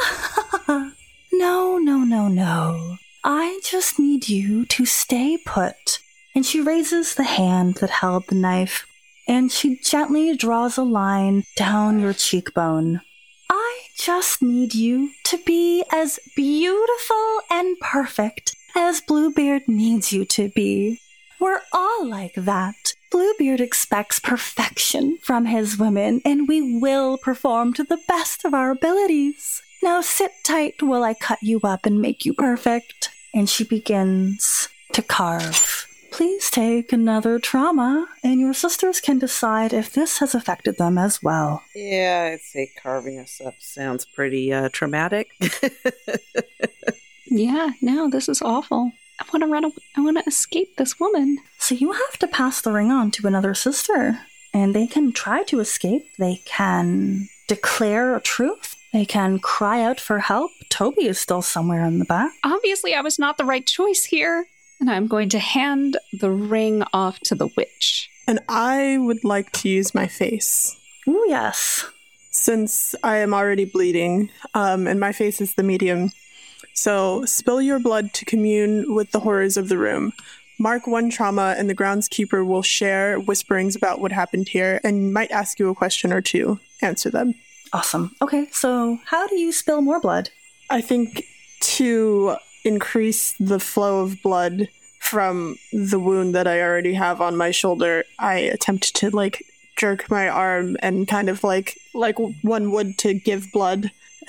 No. I just need you to stay put. And she raises the hand that held the knife, and she gently draws a line down your cheekbone. I just need you to be as beautiful and perfect as Bluebeard needs you to be. We're all like that. Bluebeard expects perfection from his women, and we will perform to the best of our abilities. Now sit tight while I cut you up and make you perfect. And she begins to carve. Please take another trauma, and your sisters can decide if this has affected them as well. Yeah, I'd say carving us up sounds pretty traumatic. Yeah, no, this is awful. I want to run away. I want to escape this woman. So you have to pass the ring on to another sister, and they can try to escape. They can declare a truth. They can cry out for help. Toby is still somewhere in the back. Obviously, I was not the right choice here. And I'm going to hand the ring off to the witch. And I would like to use my face. Ooh, yes. Since I am already bleeding, and my face is the medium. So, spill your blood to commune with the horrors of the room. Mark one trauma, and the groundskeeper will share whisperings about what happened here, and might ask you a question or two. Answer them. Awesome. Okay, so how do you spill more blood? I think to increase the flow of blood from the wound that I already have on my shoulder, I attempt to jerk my arm and kind of like one would to give blood,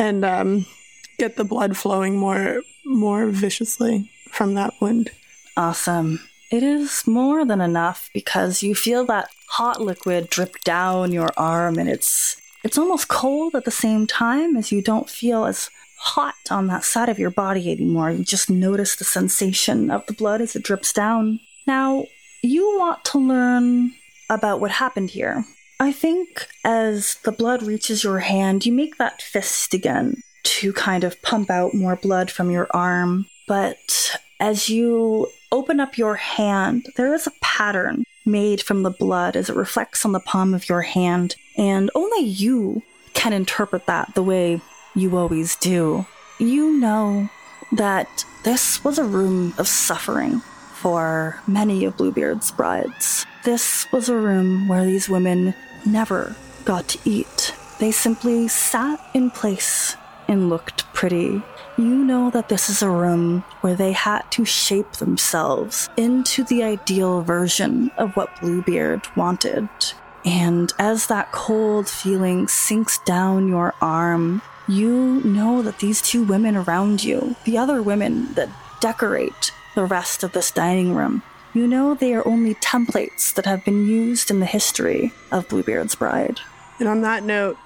and get the blood flowing more viciously from that wound. Awesome. It is more than enough because you feel that hot liquid drip down your arm, and it's almost cold at the same time, as you don't feel as hot on that side of your body anymore. You just notice the sensation of the blood as it drips down. Now, you want to learn about what happened here. I think as the blood reaches your hand, you make that fist again to kind of pump out more blood from your arm. But as you open up your hand, there is a pattern made from the blood as it reflects on the palm of your hand. And only you can interpret that the way you always do. You know that this was a room of suffering for many of Bluebeard's brides. This was a room where these women never got to eat. They simply sat in place and looked pretty. You know that this is a room where they had to shape themselves into the ideal version of what Bluebeard wanted. And as that cold feeling sinks down your arm, you know that these two women around you, the other women that decorate the rest of this dining room, you know they are only templates that have been used in the history of Bluebeard's bride. And on that note,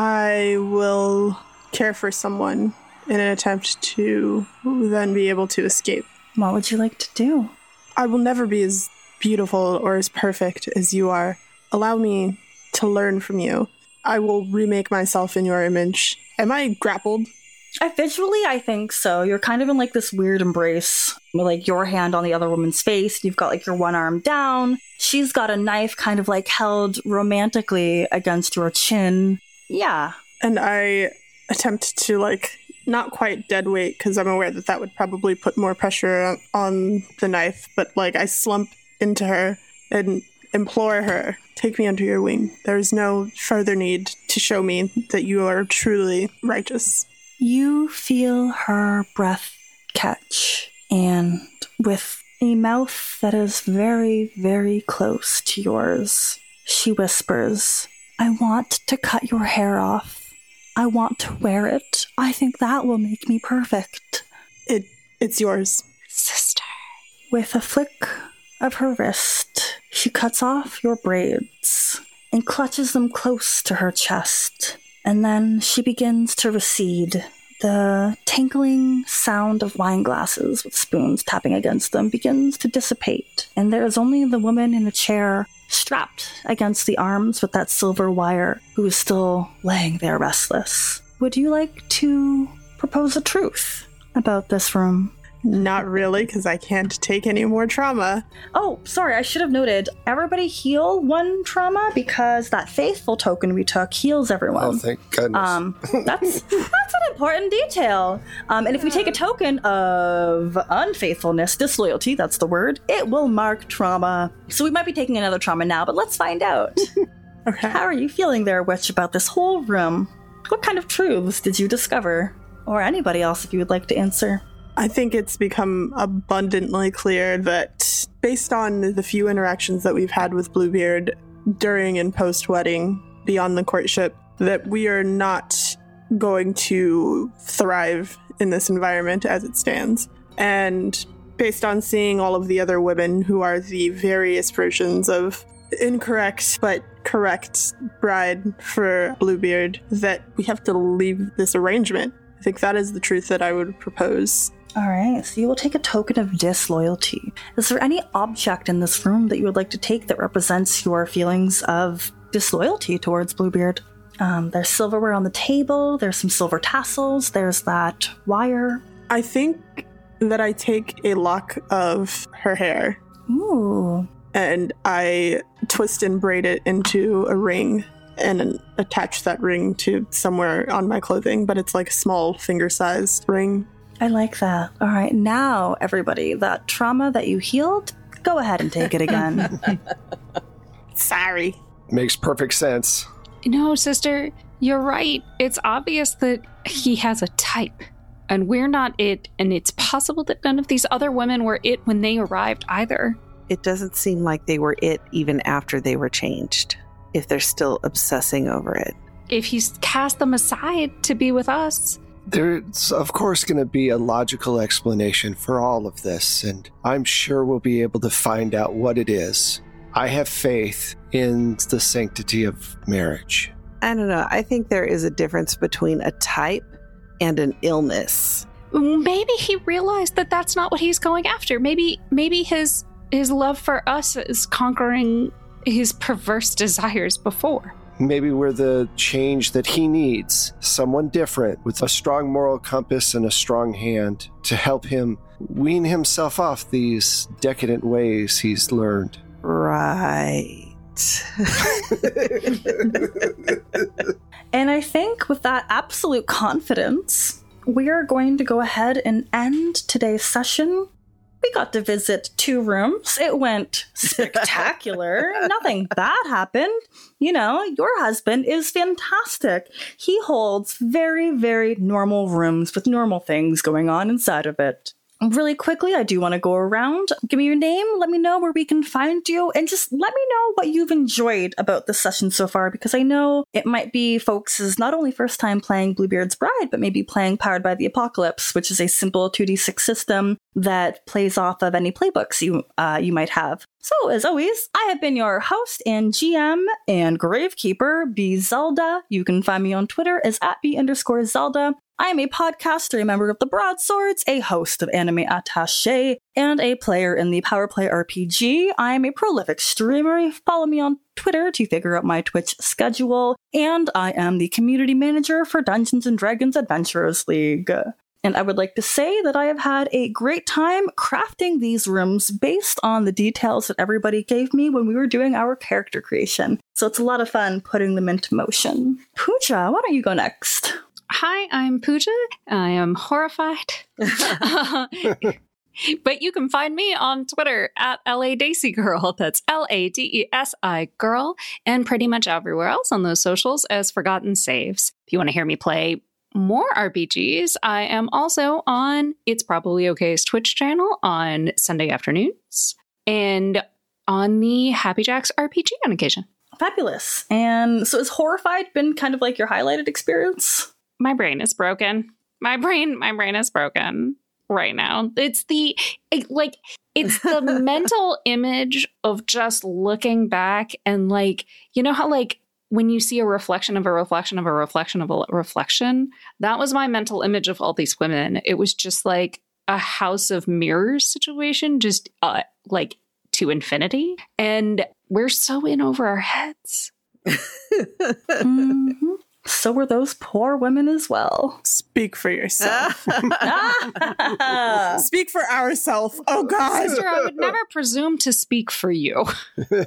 I will care for someone in an attempt to then be able to escape. What would you like to do? I will never be as beautiful or as perfect as you are. Allow me to learn from you. I will remake myself in your image. Am I grappled? Visually, I think so. You're kind of in this weird embrace with your hand on the other woman's face. You've got your one arm down. She's got a knife kind of held romantically against your chin. Yeah. And I attempt to not quite dead weight, because I'm aware that would probably put more pressure on the knife, but I slump into her and implore her, take me under your wing. There is no further need to show me that you are truly righteous. You feel her breath catch, and with a mouth that is very, very close to yours, she whispers, I want to cut your hair off. I want to wear it. I think that will make me perfect. It's yours. Sister. With a flick of her wrist, she cuts off your braids and clutches them close to her chest. And then she begins to recede. The tinkling sound of wine glasses with spoons tapping against them begins to dissipate. And there is only the woman in the chair strapped against the arms with that silver wire, who is still laying there restless. Would you like to propose a truth about this room? Not really, because I can't take any more trauma. Oh, sorry, I should have noted. Everybody heal 1 trauma, because that faithful token we took heals everyone. Oh, thank goodness. That's an important detail. And if we take a token of unfaithfulness, disloyalty, that's the word, it will mark trauma. So we might be taking another trauma now, but let's find out. Okay. How are you feeling there, Witch, about this whole room? What kind of truths did you discover? Or anybody else, if you would like to answer. I think it's become abundantly clear that based on the few interactions that we've had with Bluebeard during and post-wedding, beyond the courtship, that we are not going to thrive in this environment as it stands. And based on seeing all of the other women who are the various versions of incorrect but correct bride for Bluebeard, that we have to leave this arrangement. I think that is the truth that I would propose. All right, so you will take a token of disloyalty. Is there any object in this room that you would like to take that represents your feelings of disloyalty towards Bluebeard? There's silverware on the table, there's some silver tassels, there's that wire. I think that I take a lock of her hair. Ooh. And I twist and braid it into a ring and attach that ring to somewhere on my clothing, but it's like a small finger-sized ring. I like that. All right, now, everybody, that trauma that you healed, go ahead and take it again. Sorry. Makes perfect sense. No, sister, you're right. It's obvious that he has a type, and we're not it, and it's possible that none of these other women were it when they arrived either. It doesn't seem like they were it even after they were changed, if they're still obsessing over it. If he's cast them aside to be with us. There's, of course, going to be a logical explanation for all of this, and I'm sure we'll be able to find out what it is. I have faith in the sanctity of marriage. I don't know. I think there is a difference between a type and an illness. Maybe he realized that that's not what he's going after. Maybe his love for us is conquering his perverse desires before. Maybe we're the change that he needs. Someone different with a strong moral compass and a strong hand to help him wean himself off these decadent ways he's learned. Right. And I think with that absolute confidence, we are going to go ahead and end today's session. We got to visit 2 rooms. It went spectacular. Nothing bad happened. You know, your husband is fantastic. He holds very, very normal rooms with normal things going on inside of it. Really quickly, I do want to go around. Give me your name, let me know where we can find you, and just let me know what you've enjoyed about this session so far, because I know it might be folks' not only first time playing Bluebeard's Bride, but maybe playing Powered by the Apocalypse, which is a simple 2d6 system that plays off of any playbooks you might have. So, as always, I have been your host and GM and Gravekeeper, B Zelda. You can find me on Twitter as @B_Zelda. I am a podcaster, a member of the Broadswords, a host of Anime Attaché, and a player in the Power Play RPG. I am a prolific streamer. Follow me on Twitter to figure out my Twitch schedule. And I am the community manager for Dungeons & Dragons Adventurers League. And I would like to say that I have had a great time crafting these rooms based on the details that everybody gave me when we were doing our character creation. So it's a lot of fun putting them into motion. Pooja, why don't you go next? Hi, I'm Pooja. I am horrified. But you can find me on Twitter at LADaisy That's LADESI Girl, and pretty much everywhere else on those socials as Forgotten Saves. If you want to hear me play more RPGs, I am also on It's Probably OK's Twitch channel on Sunday afternoons and on the Happy Jacks RPG on occasion. Fabulous. And so has Horrified been kind of like your highlighted experience? My brain is broken. My brain is broken right now. It's the mental image of just looking back and like, you know how like when you see a reflection of a reflection of a reflection of a reflection, that was my mental image of all these women. It was just like a house of mirrors situation, just like to infinity. And we're so in over our heads. Mm-hmm. So were those poor women as well. Speak for yourself. Speak for ourselves. Oh, God. Sister, I would never presume to speak for you. With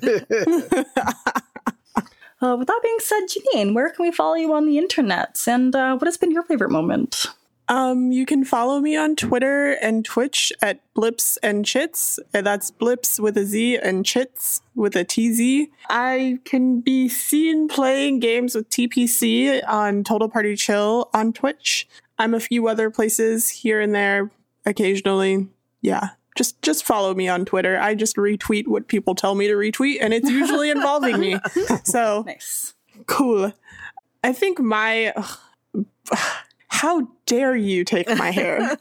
that being said, Janine, where can we follow you on the internet? And what has been your favorite moment? You can follow me on Twitter and Twitch at Blips and Chits. And that's Blips with a Z and Chits with a TZ. I can be seen playing games with TPC on Total Party Chill on Twitch. I'm a few other places here and there occasionally. Yeah. Just follow me on Twitter. I just retweet what people tell me to retweet, and it's usually involving me. So Nice. Cool. I think how dare you take my hair?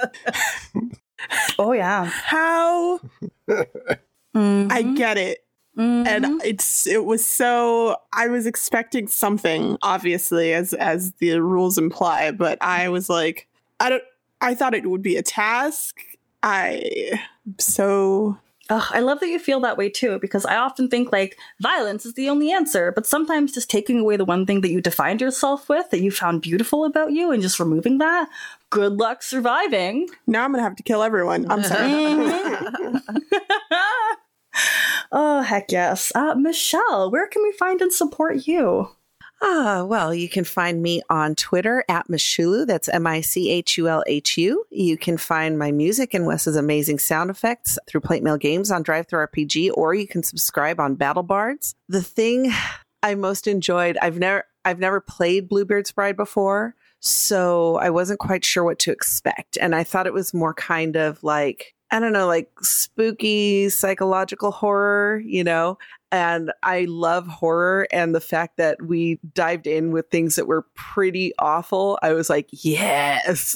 Oh, yeah. How? Mm-hmm. I get it. Mm-hmm. And it was so, I was expecting something, obviously, as the rules imply, but I was like, I thought it would be a task. I love that you feel that way too, because I often think like violence is the only answer, but sometimes just taking away the one thing that you defined yourself with, that you found beautiful about you, and just removing that, good luck surviving. Now I'm gonna have to kill everyone. I'm sorry. Oh, heck yes. Michelle, where can we find and support you? Well, you can find me on Twitter at Michulu. That's Michulhu. You can find my music and Wes's amazing sound effects through Plate Mail Games on DriveThruRPG, or you can subscribe on BattleBards. The thing I most enjoyed, I've never played Bluebeard's Bride before, so I wasn't quite sure what to expect. And I thought it was more kind of like, I don't know, like spooky psychological horror, you know? And I love horror, and the fact that we dived in with things that were pretty awful, I was like, yes.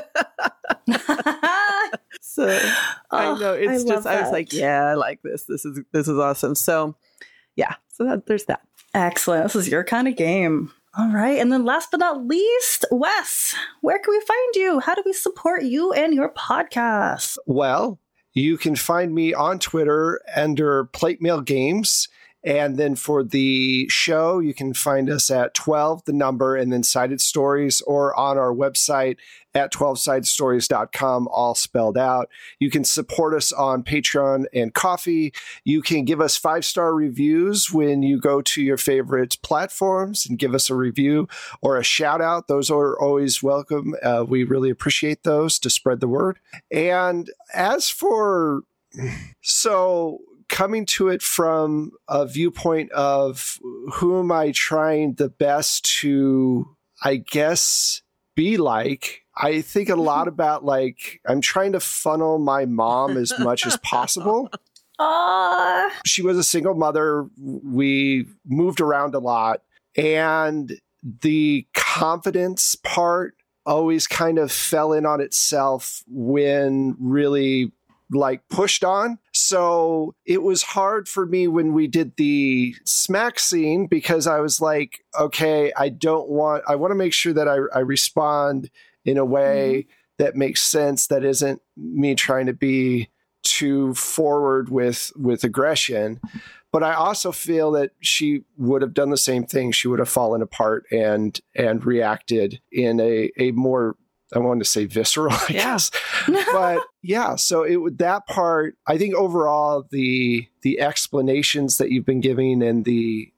So I know it's just, I was like, yeah, I like this. This is awesome. So yeah, so there's that. Excellent. This is your kind of game. All right. And then last but not least, Wes, where can we find you? How do we support you and your podcast? Well, you can find me on Twitter under Plate Mail Games. And then for the show, you can find us at 12, the number, and then Sided Stories, or on our website at 12sidestories.com, all spelled out. You can support us on Patreon and Ko-fi. You can give us 5-star reviews when you go to your favorite platforms and give us a review or a shout out. Those are always welcome. We really appreciate those to spread the word. And as for, coming to it from a viewpoint of who am I trying the best to, I guess, be like, I think a lot about like, I'm trying to funnel my mom as much as possible. She was a single mother. We moved around a lot, and the confidence part always kind of fell in on itself when really like pushed on. So it was hard for me when we did the smack scene, because I was like, okay, I want to make sure that I respond in a way that makes sense, that isn't me trying to be too forward with aggression. But I also feel that she would have done the same thing. She would have fallen apart and reacted in a more, I wanted to say visceral, I guess. But yeah, so that part, I think overall the explanations that you've been giving and the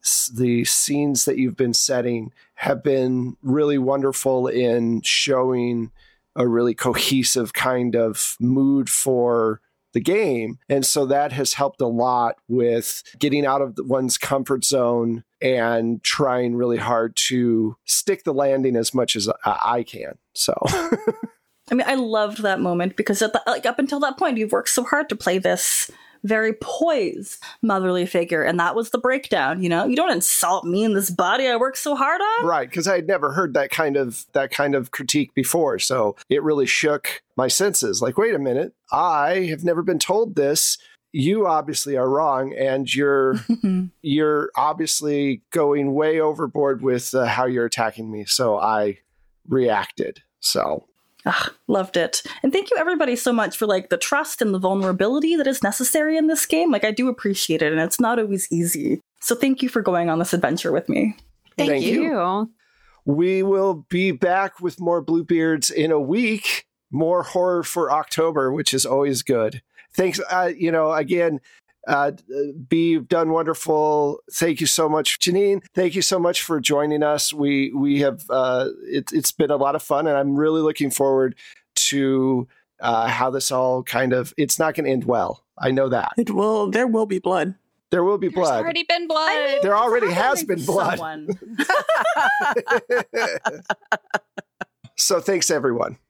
scenes that you've been setting have been really wonderful in showing a really cohesive kind of mood for the game. And so that has helped a lot with getting out of one's comfort zone and trying really hard to stick the landing as much as I can. So I mean, I loved that moment because up until that point, you've worked so hard to play this very poised motherly figure, and that was the breakdown. You don't insult me in this body I worked so hard on. Right, because I had never heard that kind of critique before, so it really shook my senses. Like, wait a minute, I have never been told this. You obviously are wrong, and you're obviously going way overboard with how you're attacking me. So I reacted. So. Loved it. And thank you everybody so much for the trust and the vulnerability that is necessary in this game. I do appreciate it, and it's not always easy. So thank you for going on this adventure with me. Thank you. We will be back with more Bluebeards in a week, more horror for October, which is always good. Thanks. Again, Bea, you've done wonderful. Thank you so much, Janine. Thank you so much for joining us. We have it's been a lot of fun, and I'm really looking forward to how this all it's not going to end well. I know that It will. There will be blood. there will be There's blood. already been blood. There already has been blood. Someone. So thanks, everyone.